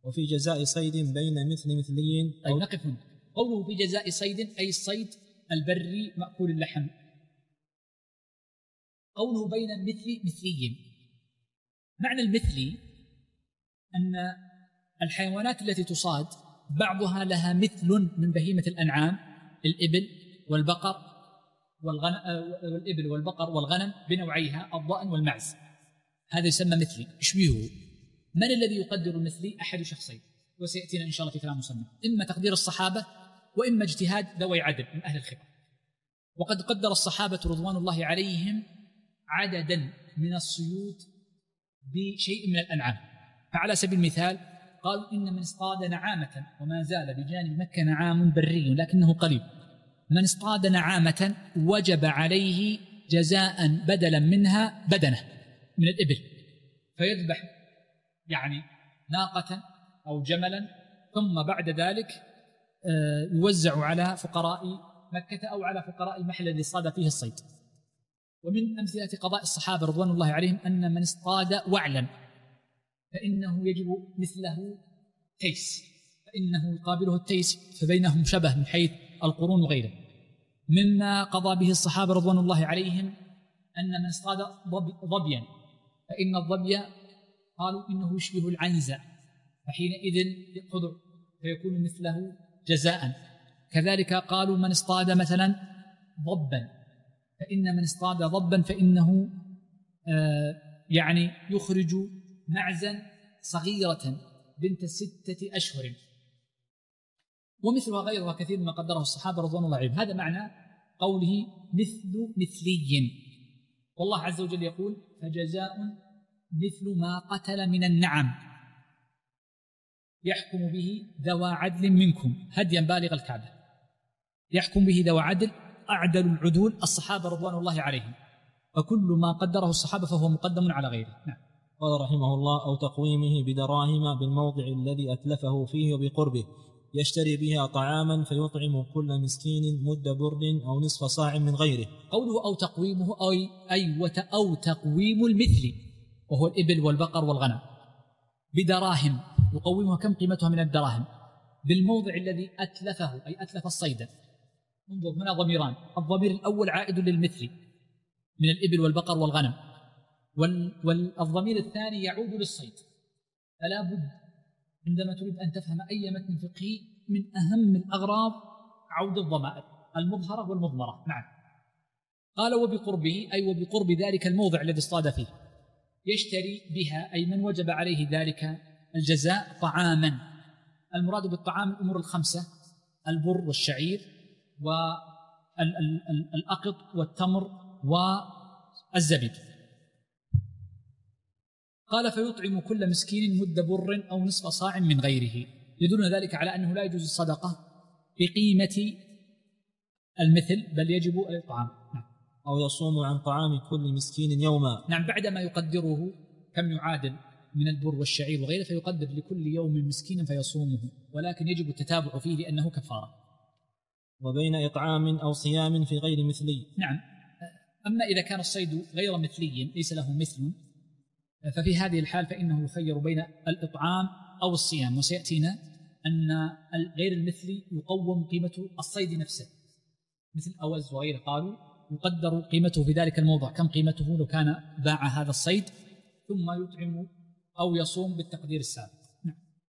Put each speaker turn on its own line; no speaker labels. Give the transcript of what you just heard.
وفي جزاء صيد بين مثل مثلي.
طيب نقف هنا. قوله في جزاء صيد أي الصيد البري مأكول اللحم. قوله بين مثل مثلي، معنى المثلي أن الحيوانات التي تصاد بعضها لها مثل من بهيمة الأنعام، الإبل والبقر والغنم بنوعيها الضأن والمعز، هذا يسمى مثلي يشبهه. من الذي يقدر المثلي؟ أحد شخصين، وسيأتينا إن شاء الله في كلام مصنف، إما تقدير الصحابة وإما اجتهاد ذوي عدل من أهل الخبرة. وقد قدر الصحابة رضوان الله عليهم عددا من الصيود بشيء من الأنعام. فعلى سبيل المثال قالوا إن من اصطاد نعامة، وما زال بجانب مكة نعام بري لكنه قليل، من اصطاد نعامة وجب عليه جزاء بدلا منها بدنة من الإبل، فيذبح يعني ناقة أو جملا، ثم بعد ذلك يوزع على فقراء مكة أو على فقراء المحل الذي اصطاد فيه الصيد. ومن أمثلة قضاء الصحابة رضوان الله عليهم أن من اصطاد وعلا فإنه يجب مثله تيس، فإنه يقابله التيس، فبينهم شبه من حيث القرون وغيره. مما قضى به الصحابة رضوان الله عليهم أن من اصطاد ظبيا فإن الظبي قالوا إنه يشبه العنزة، فحينئذ يأخذ فيكون مثله جزاء. كذلك قالوا من اصطاد مثلا ضبا فإن من اصطاد ضبا فإنه يعني يخرج معزا صغيرة بنت 6 أشهر، ومثلها غيرها كثير مما قدره الصحابة رضوان الله عليهم. هذا معنى قوله مثل مثلي. والله عز وجل يقول فجزاء مثل ما قتل من النعم يحكم به ذوى عدل منكم هديا بالغ الكعبة. يحكم به ذوى عدل، أعدل العدول الصحابة رضوان الله عليهم، فكل ما قدره الصحابة فهو مقدم على غيره. نعم.
قال رحمه الله أو تقويمه بدراهم بالموضع الذي أتلفه فيه وبقربه يشتري بها طعاما فيطعم كل مسكين مد بر أو نصف صاع من غيره.
قوله أو تقويمه أو تقويم المثل وهو الإبل والبقر والغنم بدراهم، يقومها كم قيمتها من الدراهم؟ بالموضع الذي أتلفه أي أتلف الصيد. انظر هنا ضميران، الضمير الأول عائد للمثل من الإبل والبقر والغنم، والضمير الثاني يعود للصيد. فلا بد عندما تريد أن تفهم أي متن فقهي من أهم الأغراض عود الضمائر المظهرة والمضمرة. نعم. قال وبقربه أي وبقرب ذلك الموضع الذي اصطاد فيه يشتري بها أي من وجب عليه ذلك الجزاء طعاما. المراد بالطعام الأمور الخمسة: البر والشعير والأقط والتمر والزبيب. قال فيطعم كل مسكين مد بر أو نصف صاع من غيره، يدل ذلك على أنه لا يجوز الصدقة بقيمة المثل بل يجب الإطعام.
أو يصوم عن طعام كل مسكين يوما.
نعم، بعدما يقدره كم يعادل من البر والشعير وغيره فيقدر لكل يوم مسكينا فيصومه، ولكن يجب التتابع فيه لأنه كفارة.
وبين إطعام أو صيام في غير مثلي.
نعم. أما إذا كان الصيد غير مثلي ليس له مثل ففي هذه الحال فإنه يخير بين الإطعام أو الصيام، وسيأتينا أن غير المثلي يقوم قيمة الصيد نفسه مثل أوز وغيره، قالوا يقدر قيمته في ذلك الموضع كم قيمته لو كان باع هذا الصيد، ثم يطعم أو يصوم بالتقدير السابق.